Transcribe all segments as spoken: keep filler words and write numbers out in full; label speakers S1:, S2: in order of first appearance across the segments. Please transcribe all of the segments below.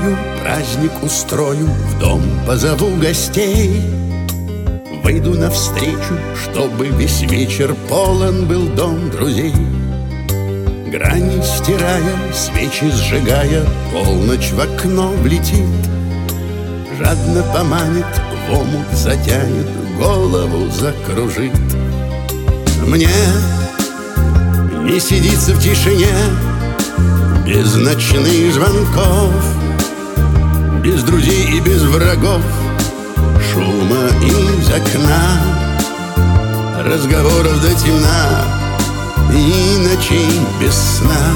S1: открою, праздник устрою, в дом позову гостей. Выйду навстречу, чтобы весь вечер полон был дом друзей. Грани стирая, свечи сжигая, полночь в окно влетит, жадно поманит, в омут затянет, голову закружит. Мне не сидится в тишине, без ночных звонков, без друзей и без врагов, шума из окна, разговоров до темна и ночей без сна.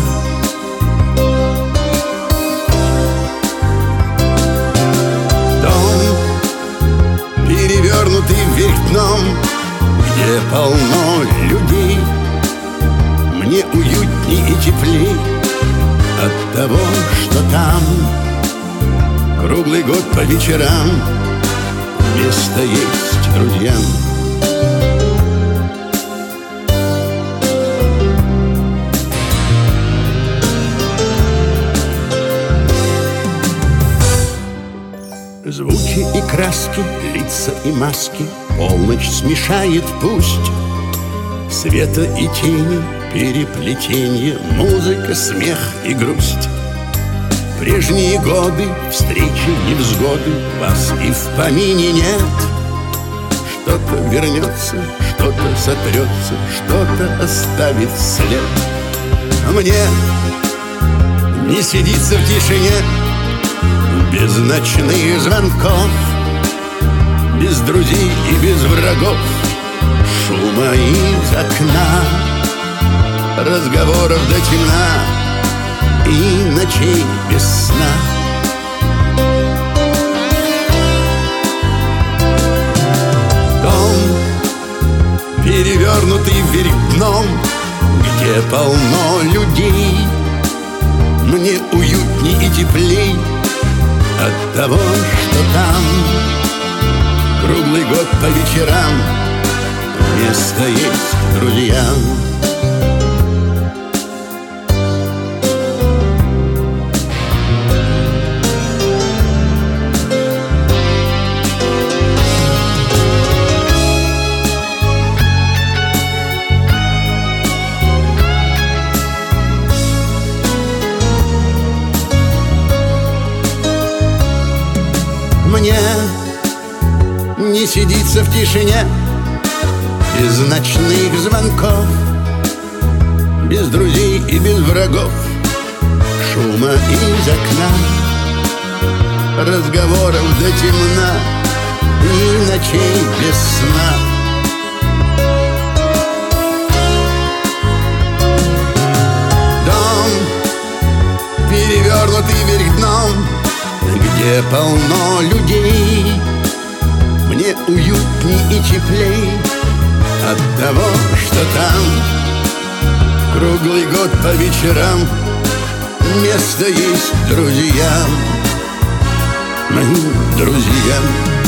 S1: Дом, перевернутый вверх дном, где полно людей, мне уютней и теплей от того, что там круглый год по вечерам место есть друзьям. Звуки и краски, лица и маски полночь смешает пусть. Света и тени, переплетенье, музыка, смех и грусть. Прежние годы, встречи, невзгоды, вас и в помине нет. Что-то вернется, что-то сотрется, что-то оставит след. А мне не сидится в тишине, без ночных звонков, без друзей и без врагов, шума из окна, разговоров до темна и ночей без сна. Дом, перевернутый вверх дном, где полно людей, мне уютней и теплей от того, что там круглый год по вечерам место есть друзьям. Мне не сидится в тишине, без ночных звонков, без друзей и без врагов, шума из окна, разговоров до темна и ночей без сна. Дом, перевернутый вверх дном, где полно людей, мне уютней и теплей от того, что там круглый год по вечерам место есть друзьям, моим друзьям.